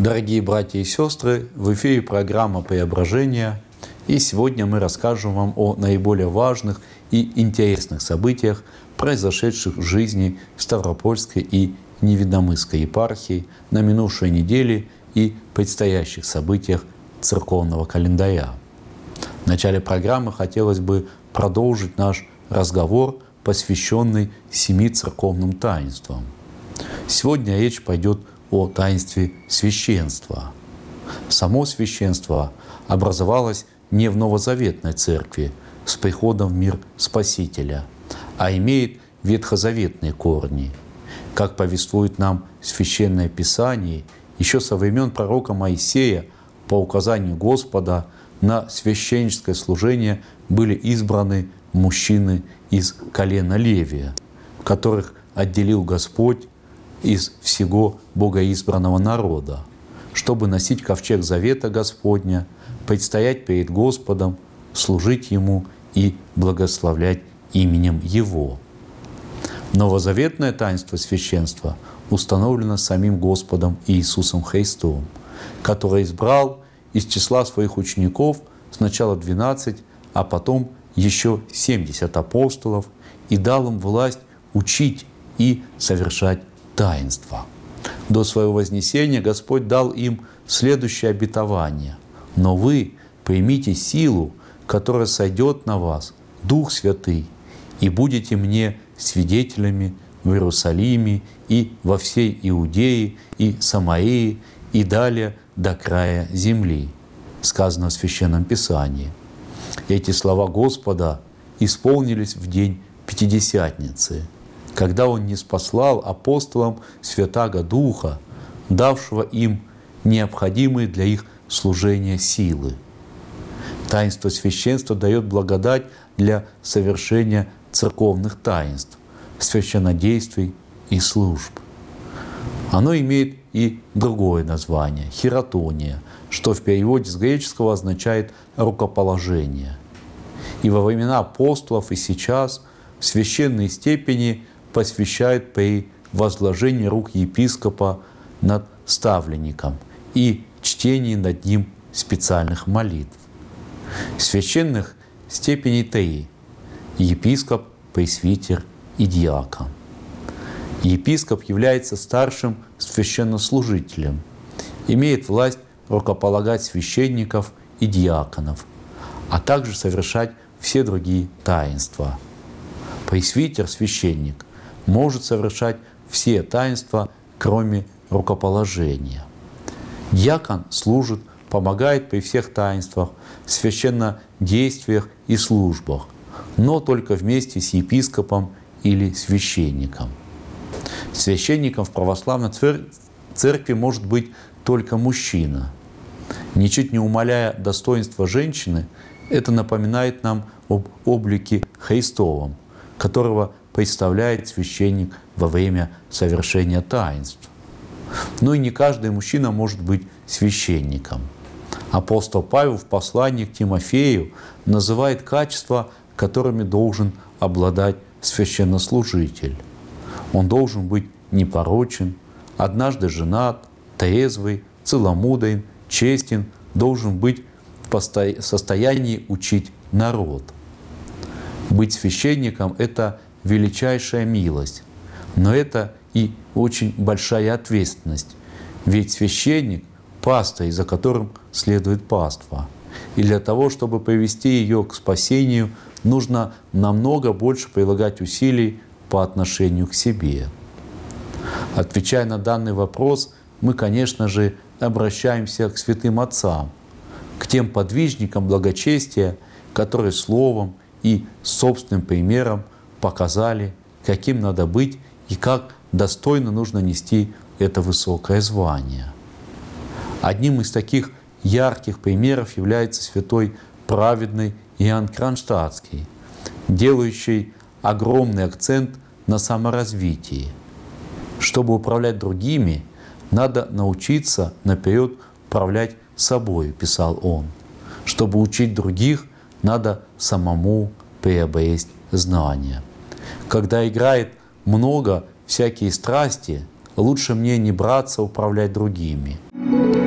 Дорогие братья и сестры, в эфире программа «Преображение». И сегодня мы расскажем вам о наиболее важных и интересных событиях, произошедших в жизни Ставропольской и Невинномысской епархии на минувшей неделе и предстоящих событиях церковного календаря. В начале программы хотелось бы продолжить наш разговор, посвященный 7 церковным таинствам. Сегодня речь пойдет о таинстве священства. Само священство образовалось не в новозаветной церкви с приходом в мир Спасителя, а имеет ветхозаветные корни. Как повествует нам Священное Писание, еще со времен пророка Моисея по указанию Господа на священническое служение были избраны мужчины из колена Левия, которых отделил Господь из всего богоизбранного народа, чтобы носить ковчег завета Господня, предстоять перед Господом, служить Ему и благословлять именем Его. Новозаветное таинство священства установлено самим Господом Иисусом Христом, который избрал из числа своих учеников сначала 12, а потом еще 70 апостолов и дал им власть учить и совершать таинства. До своего вознесения Господь дал им следующее обетование: «Но вы примите силу, которая сойдет на вас, Дух Святый, и будете мне свидетелями в Иерусалиме и во всей Иудее и Самарии и далее до края земли», сказано в Священном Писании. Эти слова Господа исполнились в день Пятидесятницы, когда Он ниспослал апостолам Святаго Духа, давшего им необходимые для их служения силы. Таинство священства дает благодать для совершения церковных таинств, священнодействий и служб. Оно имеет и другое название – хиротония, что в переводе с греческого означает «рукоположение». И во времена апостолов, и сейчас в священной степени посвящают при возложении рук епископа над ставленником и чтении над ним специальных молитв. Священных степеней 3 – епископ, пресвитер и диакон. Епископ является старшим священнослужителем, имеет власть рукополагать священников и диаконов, а также совершать все другие таинства. Пресвитер, священник, может совершать все таинства, кроме рукоположения. Диакон служит, помогает при всех таинствах, священнодействиях и службах, но только вместе с епископом или священником. Священником в православной церкви может быть только мужчина. Ничуть не умаляя достоинства женщины, это напоминает нам об облике Христовом, которого представляет священник во время совершения таинств. Но и не каждый мужчина может быть священником. Апостол Павел в послании к Тимофею называет качества, которыми должен обладать священнослужитель. Он должен быть непорочен, однажды женат, трезвый, целомудрен, честен, должен быть в состоянии учить народ. Быть священником – это величайшая милость, но это и очень большая ответственность, ведь священник – пастырь, за которым следует паства. И для того, чтобы привести ее к спасению, нужно намного больше прилагать усилий по отношению к себе. Отвечая на данный вопрос, мы, конечно же, обращаемся к святым отцам, к тем подвижникам благочестия, которые словом и собственным примером показали, каким надо быть и как достойно нужно нести это высокое звание. Одним из таких ярких примеров является святой праведный Иоанн Кронштадтский, делающий огромный акцент на саморазвитии. Чтобы управлять другими, надо научиться наперед управлять собой, писал он. Чтобы учить других, надо самому приобрести знания. Когда играет много всякие страсти, лучше мне не браться управлять другими.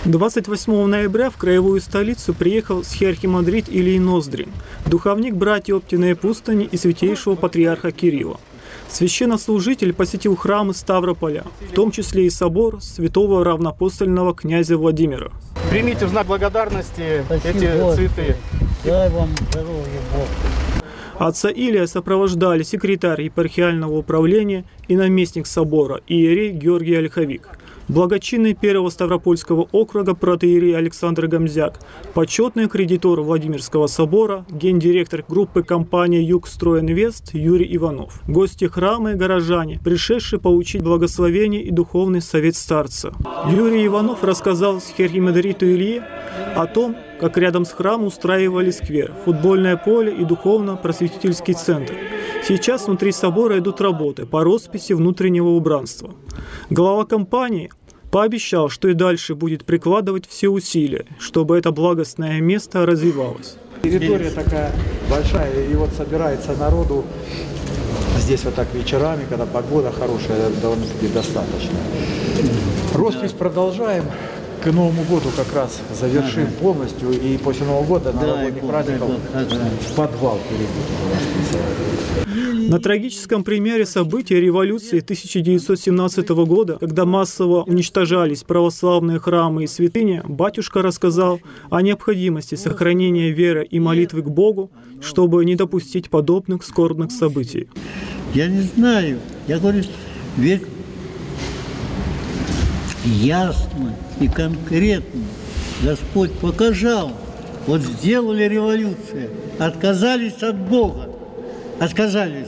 28 ноября в краевую столицу приехал схиархимандрит Илий Ноздрин, духовник братьев Оптиной пустыни и святейшего патриарха Кирилла. Священнослужитель посетил храмы Ставрополя, в том числе и собор святого равноапостольного князя Владимира. Примите в знак благодарности эти цветы. Дай вам здоровья, Бог. Отца Илия сопровождали секретарь епархиального управления и наместник собора иерей Георгий Ольховик, благочинный первого Ставропольского округа протоиерей Александр Гомзяк, почетный кредитор Владимирского собора, гендиректор группы компании «Югстройинвест» Юрий Иванов, гости храма и горожане, пришедшие получить благословение и духовный совет старца. Юрий Иванов рассказал схиархимандриту Илье о том, как рядом с храмом устраивали сквер, футбольное поле и духовно-просветительский центр. Сейчас внутри собора идут работы по росписи внутреннего убранства. Глава компании пообещал, что и дальше будет прикладывать все усилия, чтобы это благостное место развивалось. Территория такая большая, и вот собирается народу здесь вот так вечерами, когда погода хорошая, довольно-таки достаточно. Роспись продолжаем. К Новому году как раз завершим полностью, и после Нового года на новогодних праздников в подвал перейдем. На трагическом примере событий революции 1917 года, когда массово уничтожались православные храмы и святыни, батюшка рассказал о необходимости сохранения веры и молитвы к Богу, чтобы не допустить подобных скорбных событий. Я не знаю. Я говорю, ведь ясно и конкретно Господь показал. Вот сделали революцию, отказались от Бога, отказались.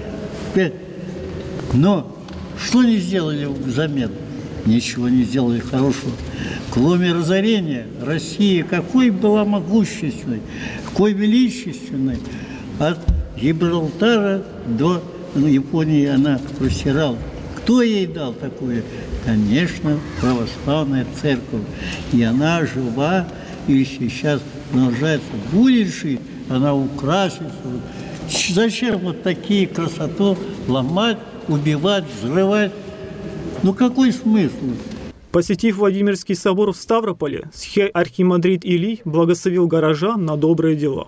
Но что не сделали взамен? Ничего не сделали хорошего. Кроме разорения, Россия какой была могущественной, какой величественной. От Гибралтара до Японии она простирала. Кто ей дал такое? Конечно, православная церковь. И она жива, и сейчас продолжается. Будет жить, она украсится. Зачем вот такие красоту ломать, убивать, взрывать? Ну какой смысл? Посетив Владимирский собор в Ставрополе, схиархимандрит Илий благословил горожан на добрые дела.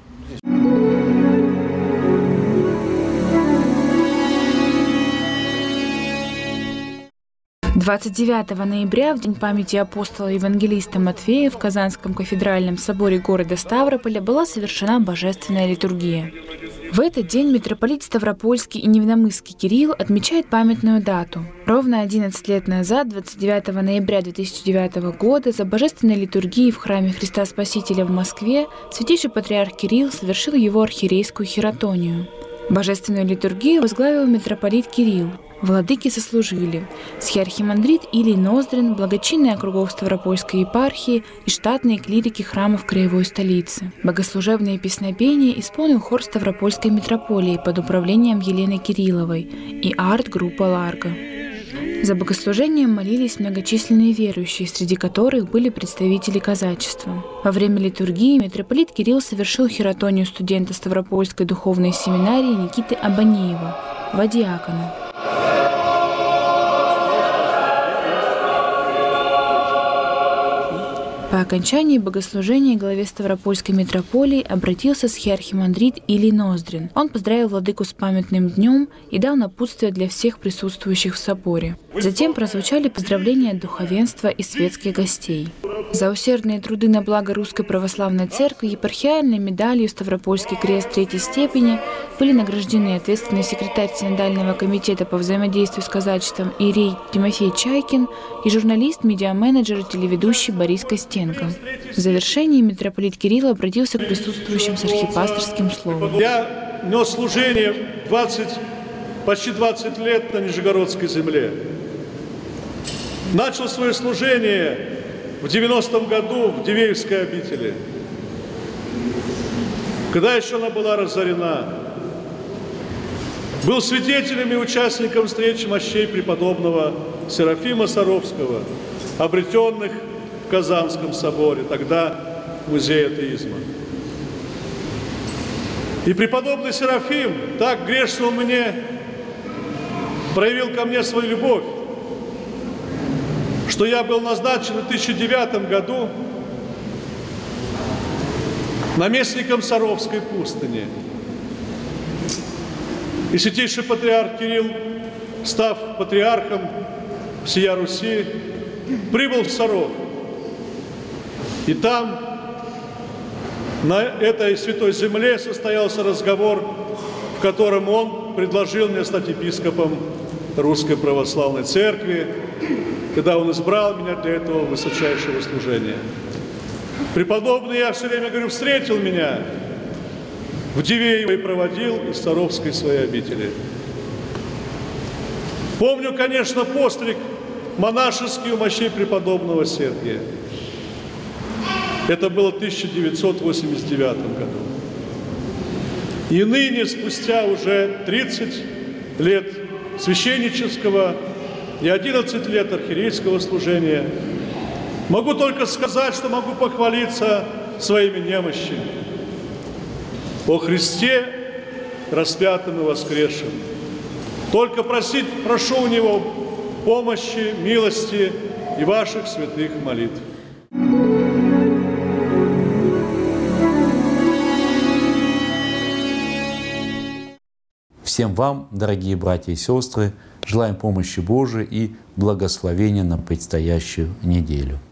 29 ноября, в день памяти апостола евангелиста Матфея, в Казанском кафедральном соборе города Ставрополя была совершена божественная литургия. В этот день митрополит Ставропольский и Невиномысский Кирилл отмечает памятную дату. Ровно 11 лет назад, 29 ноября 2009 года, за божественной литургией в храме Христа Спасителя в Москве святейший патриарх Кирилл совершил его архиерейскую хиротонию. Божественную литургию возглавил митрополит Кирилл. Владыки сослужили схиархимандрит Илий Ноздрин, благочинные округов Ставропольской епархии и штатные клирики храмов краевой столицы. Богослужебные песнопения исполнил хор Ставропольской митрополии под управлением Елены Кирилловой и арт-группа «Ларго». За богослужением молились многочисленные верующие, среди которых были представители казачества. Во время литургии митрополит Кирилл совершил хиротонию студента Ставропольской духовной семинарии Никиты Абаниева, водиакона. По окончании богослужения главе Ставропольской митрополии обратился схиархимандрит Илий Ноздрин. Он поздравил владыку с памятным днем и дал напутствие для всех присутствующих в соборе. Затем прозвучали поздравления духовенства и светских гостей. За усердные труды на благо Русской Православной Церкви епархиальной медалью Ставропольский крест третьей степени были награждены ответственный секретарь Синодального комитета по взаимодействию с казачеством иерей Тимофей Чайкин и журналист, медиаменеджер и телеведущий Борис Костенко. В завершении митрополит Кирилл обратился к присутствующим с архипасторским словом. Я нес служение почти 20 лет на Нижегородской земле. Начал свое служение в 90-м году в Дивеевской обители, когда еще она была разорена. Был свидетелем и участником встречи мощей преподобного Серафима Саровского, обретенных в Казанском соборе, тогда музей атеизма. И преподобный Серафим так грешно мне проявил ко мне свою любовь, что я был назначен в 2009 году наместником Саровской пустыни. И святейший патриарх Кирилл, став патриархом всея Руси, прибыл в Саров. И там, на этой святой земле, состоялся разговор, в котором он предложил мне стать епископом Русской Православной Церкви, когда он избрал меня для этого высочайшего служения. Преподобный, я все время говорю, встретил меня в Дивеево и проводил из Саровской своей обители. Помню, конечно, постриг монашеский у мощей преподобного Сергия. Это было в 1989 году. И ныне, спустя уже 30 лет священнического и 11 лет архиерейского служения, могу только сказать, что могу похвалиться своими немощами. О Христе, распятым и воскресшем. Только прошу у Него помощи, милости и ваших святых молитв. Всем вам, дорогие братья и сестры, желаем помощи Божией и благословения на предстоящую неделю.